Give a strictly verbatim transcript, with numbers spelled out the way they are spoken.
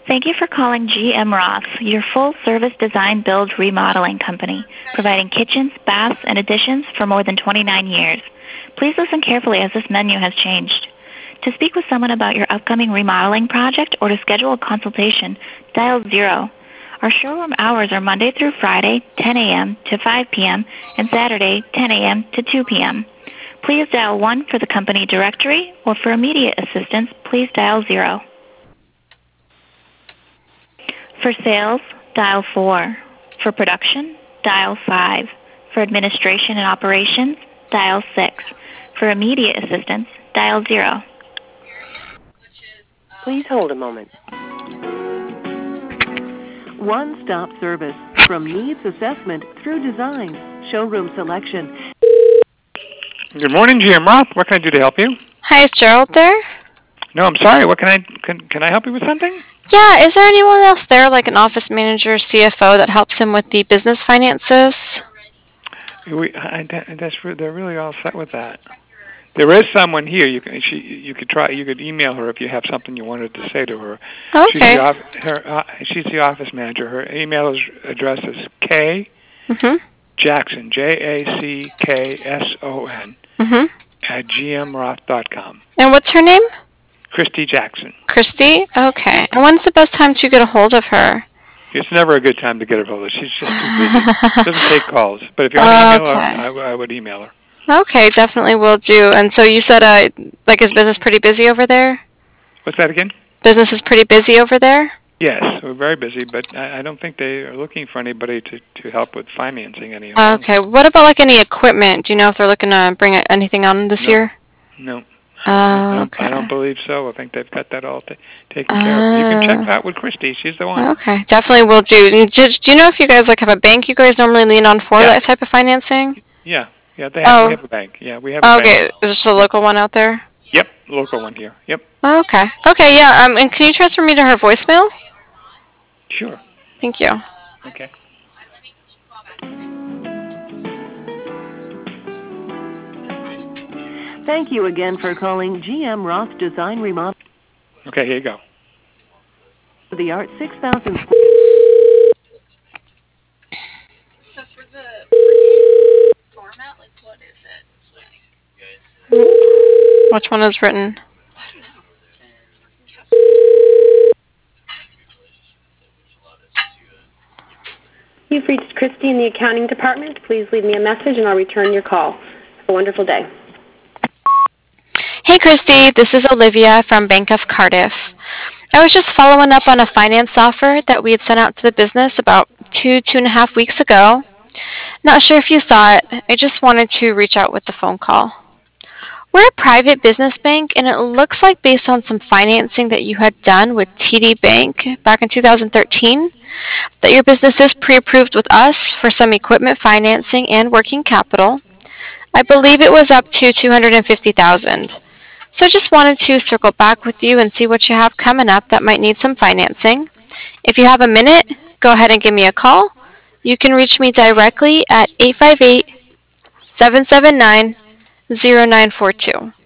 Thank you for calling G M Roth, your full-service design, build, remodeling company, providing kitchens, baths, and additions for more than twenty-nine years. Please listen carefully as this menu has changed. To speak with someone about your upcoming remodeling project or to schedule a consultation, dial zero. Our showroom hours are Monday through Friday, ten a m to five p m, and Saturday, ten a m to two p m Please dial one for the company directory, or for immediate assistance, please dial zero. For sales, dial four. For production, dial five. For administration and operations, dial six. For immediate assistance, dial zero. Please hold a moment. One-stop service from needs assessment through design, showroom selection. Good morning, G M Roth. What can I do to help you? Hi, is Gerald there? No, I'm sorry. What can I can can I help you with something? Yeah, is there anyone else there, like an office manager, C F O, that helps him with the business finances? We I, that's they're really all set with that. There is someone here. You can she you could try you could email her if you have something you wanted to say to her. Okay. She's the, her, uh, she's the office manager. Her email is, address is K Mhm. Jackson J A C K S O N Mhm. at g m roth dot com. And what's her name? Christy Jackson. Christy? Okay. And when's the best time to get a hold of her? It's never a good time to get her hold of. She's just too busy. She doesn't take calls. But if you want to email Okay. her, I, I would email her. Okay, definitely will do. And so you said, uh, like, is business pretty busy over there? What's that again? Business is pretty busy over there? Yes, we're very busy, but I, I don't think they are looking for anybody to, to help with financing any. Okay. What about, like, any equipment? Do you know if they're looking to bring anything on this no. year? No. Oh, I, don't, okay. I don't believe so. I think they've got that all t- taken uh, care of. You can check out with Christy. She's the one. Okay, definitely will do. Do, do you know if you guys like have a bank you guys normally lean on for yeah. that type of financing? Yeah, yeah, they have. Oh. We have a bank. Yeah, we have a oh, bank. Okay, is this a local one out there? Yep, local one here. Yep. Oh, okay. Okay, yeah. Um, and can you transfer me to her voicemail? Sure. Thank you. Okay. Thank you again for calling G M Roth Design Remodel. Okay, here you go. The Art six thousand. So for the format, like what is it? Which one is written? You've reached Christy in the accounting department. Please leave me a message and I'll return your call. Have a wonderful day. Hey Christy, this is Olivia from Bank of Cardiff. I was just following up on a finance offer that we had sent out to the business about two, two and a half weeks ago. Not sure if you saw it. I just wanted to reach out with the phone call. We're a private business bank, and it looks like based on some financing that you had done with T D Bank back in two thousand thirteen, that your business is pre-approved with us for some equipment financing and working capital. I believe it was up to two hundred fifty thousand dollars. So I just wanted to circle back with you and see what you have coming up that might need some financing. If you have a minute, go ahead and give me a call. You can reach me directly at eight five eight, seven seven nine, zero nine four two.